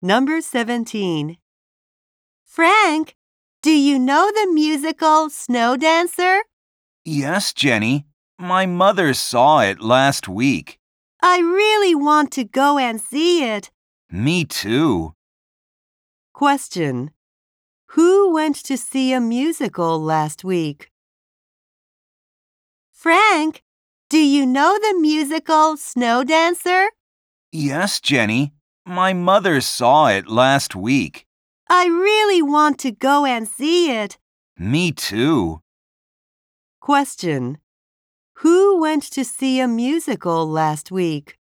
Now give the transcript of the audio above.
Number 17. Frank, do you know the musical Snow Dancer? Yes, Jenny. My mother saw it last week. I really want to go and see it. Me too. Question. Who went to see a musical last week? Frank, do you know the musical Snow Dancer? Yes, Jenny. My mother saw it last week. I really want to go and see it. Me too. Question. Who went to see a musical last week?